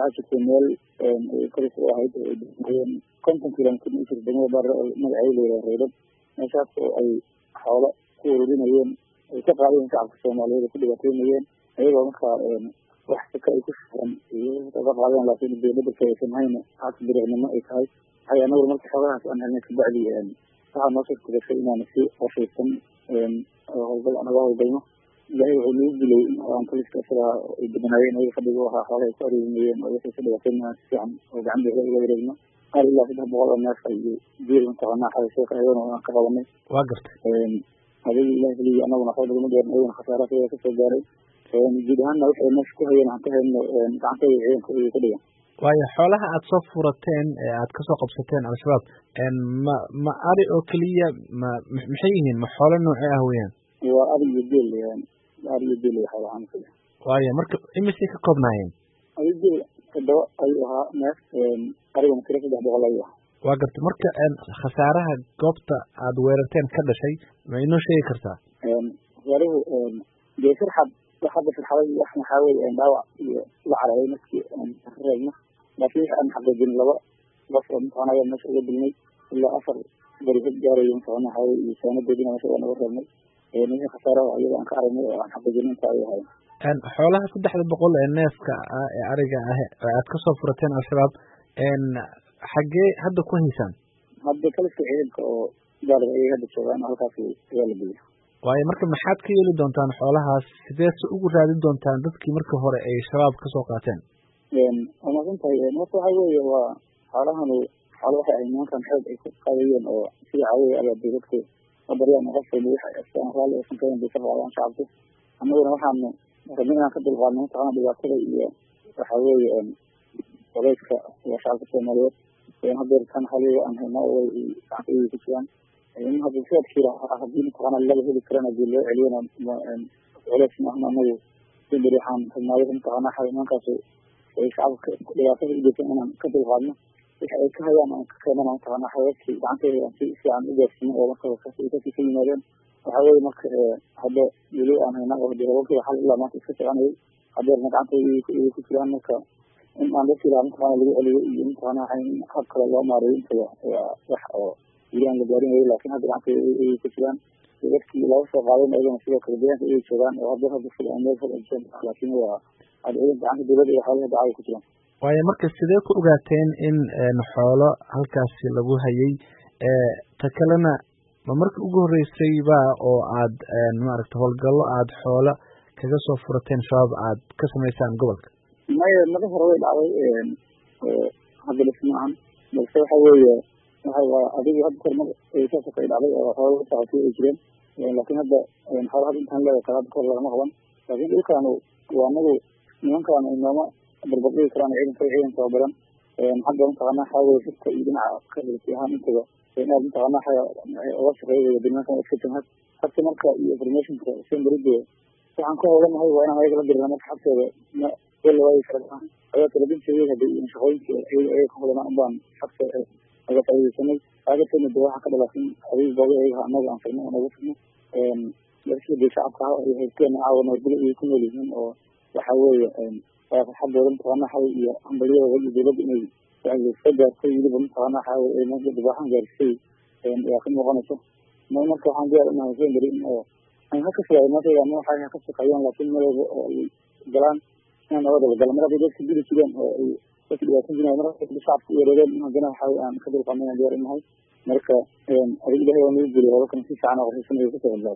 waxaa jirtay meel kolis u ahayd konton kilomitr degmada bare oo magaceeda layidhaha reydad meeshaas oo ay xoolo ku ururinayeen ay ka qaadayeen shacabka soomaaliyeed ay ku dhibaataynayeen ayagoo markaa wax saka ay ku shaqan ka qaadeen laakiin dowladda kaaysan hayna haka biriicnimo ay tahay waxay anagu marka xoolahaas aan helnay kabacdi waxaa noo soo kugashay inaanu si qorshaysan howlgal anaga howlgalno ilaahay wuxuu nagu dilay aan kaliska isaga ay badanaayeen ayaga fadhiga ahaa xoolaha ay ku aruurinayeen oo wixii ka dhibaataynaa si fiican oo gacan beela uga wareegno qaar ilaa 300 oo neef iyo biil mataqaanaa xaysheeka ayagana aan ka qabanay waa gartay adigi ilahay keliya anaguna xoog laguma dheerin ayagana khasaaraha ayaga kasoo gaaray guud ahaanna waxay meesha ku hayeen aan ka hayno gacantooda ciidanka ayay ka dhigan waayo xoolaha aad soo furateen ee aad kasoo qabsateen al-shabaab ma ari oo keliya maxay yihiin ma xoolo noocee ah weyaan waa ari iyo geel xoolahaan waayo marka imisay ka koobnaayeen ari geel 7 ayuu ahaa neef arigana tiro 300 ayuu ahaa waa gartay marka khasaaraha goobta aad weerarteen ka dhashay ma inoo sheegi kartaa khasaaruhu dee farxad hadda farxaday wax maxaa weeye dhaawac iyo la cararay markii aan reebno laakiin waxaan xaqiijin 2 qof oo mataqaanaa meesha uga dilnay ilaa 4 bari gaarayo mataqaanaa waxaa iyo saanadoodina meesha waan uga reebnay ninka khasaaraha ayaga aan ka aragnay oo aan xaqiijin inta ay ahayn xoolaha 300 ee neefka ah ee ariga ah ee aad kasoo furateen al-shabaab xaggee hadda ku haysaan hadda kaliska ciidanka oo gaariga ayaga hadda joogaan halkaas ayaa la geeyay waayo marka maxaad ka yeeli doontaan xoolahaas sideese ugu raadin doontaan dadkii markii hore ay shabaab kasoo qaateen waa masantahay horta waxaa weeye waa xoolahanu xoolo waxay ahay nimankan xoog ay ku qaadayeen oo sida caawaya abaabay dadku baryaan qofkayna waxay astaan raalli aysan kahayn bay ka qaadaan shacabku annaguna waxaanu rabnay inaan ka dulqaadno mataqaana dhibaatada iyo waxaa weeye odayska iyo shacabka soomaaliyeed hadeer kan haliga aan haynaa oo gacanta ayay ku jiraan hadda sidaadkiila hadii mataqaana laga heli karana hadii loo celiyana culeys maahna anagu sindari waxaan rabnaayo mataqaana nimankaas ay shacabka dhibaatada ugeysan inaan ka dulqaadno wixi ay ka hayaan aan ka keenana mataqaana xayaadkii gacanteeda aan si fiican u gaarsino oo marka kasii ka yimaadeen waxaa weeye marka hadda weli aan haynaa oo hadii hawlkiiba xal ilaa maanta iska soconayay hadeerna gacantooda ayay ku jiraan marka in aan dadka ilaa mataqaana lagu celiyo iyo mataqaana hab kale loo maareeyo intaba wax oo weli aan la gaarin wayo laakiin hadda gacantooda ayay ku jiraan dadkii laga soo qaadan ayagana sidoo kale deegaanka ayay joogaan oo hadda sida meel fog ay joogaan laakiin waa had ciidanka gacanta dowladda iyo xoolaha dacay ku jiraan waayo marka sidee ku ogaateen in xoolo halkaasi lagu hayay ta kalena ma markii ugu horreysayba oo aad maaragta howlgallo aad xoolo kaga soo furateen shabaab aad ka samaysaan gobolka maya naga hore way dhacday hadda dhis maahan balse waxa weeye waa adigu hadda kormar saasa kay dhacday oo xoolo socotay ay jireen laakiin hadda xoolo hadda intaan leedahay kala hadda kor lagama qaban laakiin dhulkaanu waa anagu nimankaan ay nooma barbardhigi karaan ciidan tababaran hadda mataqaana waxaa weye dadka iyo dhinaca kabilsi ahaan intaba aad mataqaana uga shaqeeya nimankan iska jamhad hadda marka iyo informationka sendaride waxaan ka howlanahay waa inaan ayaga la dirina marka xagtooda waay kala ayaa talabinteeda hada iyo shaqooyinka ayaga ka howlanaa unbaan xagta aga faaideysanay aagatena de waxaa ka dhalatay adiga booga ayaga anaga aan firno oo naga firno dadkii de shacabka ah ay haysteen caawa nabadgelyo ayay ku nool yihiin oo waxa weeye farxadooda mataqaana xaw iyo hambalyadooda iyo dowladda inay soo gaartay weliba mataqaana xaw dibaaxan gaarsay yaa ka muuqanayso marka waxaan diyaar unahay sendari oo aan haka filaay markayga waxay ka shaqeeyaan laakiin meel walba oo ay galaan inaan nabadaba gala mar hadday dadka dili jireen oo ay dadka dhibaatan jireen mar shacabka u wareereen in haddana waxa aan ka dulqaadnay aan diyaar unahay marka adiga ilahay waa nagu geliy hoolalkan si fiican oo qorshaysan ay kasoo hadlaa